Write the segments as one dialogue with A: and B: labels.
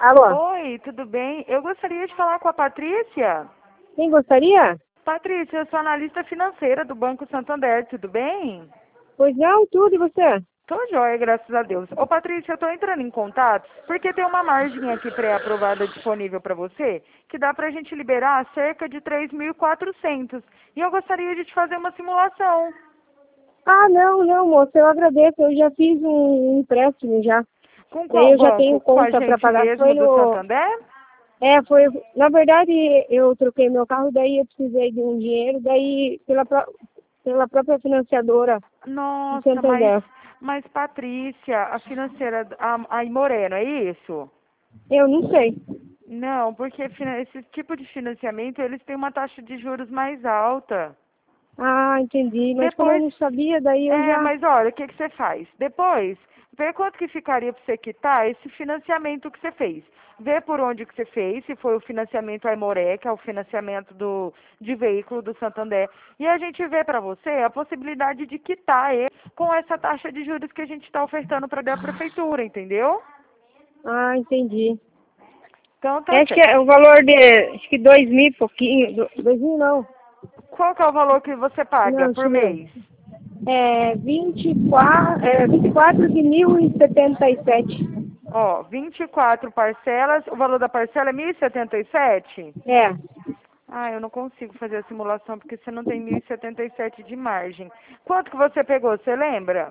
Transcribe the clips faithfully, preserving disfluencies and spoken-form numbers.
A: Alô?
B: Oi, tudo bem? Eu gostaria de falar com a Patrícia.
A: Quem gostaria?
B: Patrícia, eu sou analista financeira do Banco Santander, tudo bem?
A: Pois não, tudo, e você?
B: Tô joia, graças a Deus. Ô Patrícia, eu tô entrando em contato porque tem uma margem aqui pré-aprovada disponível para você que dá pra gente liberar cerca de três mil e quatrocentos. E eu gostaria de te fazer uma simulação.
A: Ah, não, não, moça, eu agradeço, eu já fiz um empréstimo já.
B: Com
A: Daí
B: qual
A: eu já tenho
B: banco? Com a
A: conta para
B: gente
A: pagar. Foi
B: mesmo do
A: no...
B: Santander?
A: É, foi... Na verdade, eu troquei meu carro, daí eu precisei de um dinheiro, daí pela, pró- pela própria financiadora de
B: Nossa, mas,
A: Santander.
B: mas Patrícia, a financeira, a, a Moreno, é isso?
A: Eu não sei.
B: Não, porque fina- esse tipo de financiamento, eles têm uma taxa de juros mais alta.
A: Ah, entendi, mas como eu
B: Depois,
A: não sabia, daí eu
B: é,
A: já...
B: mas olha, o que que você faz? Depois, vê quanto que ficaria para você quitar esse financiamento que você fez. Vê por onde que você fez, se foi o financiamento Aimoré, que é o financiamento do, de veículo do Santander. E a gente vê para você a possibilidade de quitar ele com essa taxa de juros que a gente está ofertando para a prefeitura, entendeu?
A: Ah, entendi.
B: Então tá
A: Acho que
B: certo.
A: é o valor de... Acho que dois mil e pouquinho. do- Dois mil não.
B: Qual que é o valor que você paga
A: Não,
B: por
A: deixa eu ver.
B: mês?
A: É vinte e quatro, é vinte e quatro de mil e setenta e sete.
B: Ó, vinte e quatro parcelas, o valor da parcela é mil e setenta e sete?
A: É.
B: Ah, eu não consigo fazer a simulação porque você não tem mil e setenta e sete de margem. Quanto que você pegou, você lembra?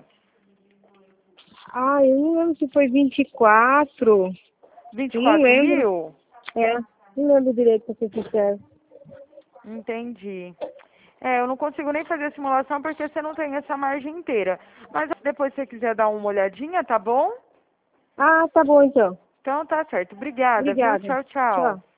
A: Ah, eu não lembro se foi vinte e quatro.
B: Vinte e
A: Eu não
B: quatro
A: lembro.
B: mil?
A: É, não lembro direito, pra ser sincero.
B: Entendi. É, eu não consigo nem fazer a simulação porque você não tem essa margem inteira. Mas depois se você quiser dar uma olhadinha, tá bom?
A: Ah, tá bom então.
B: Então tá certo. Obrigada, viu?
A: Obrigada.
B: Tchau, tchau.
A: Tchau.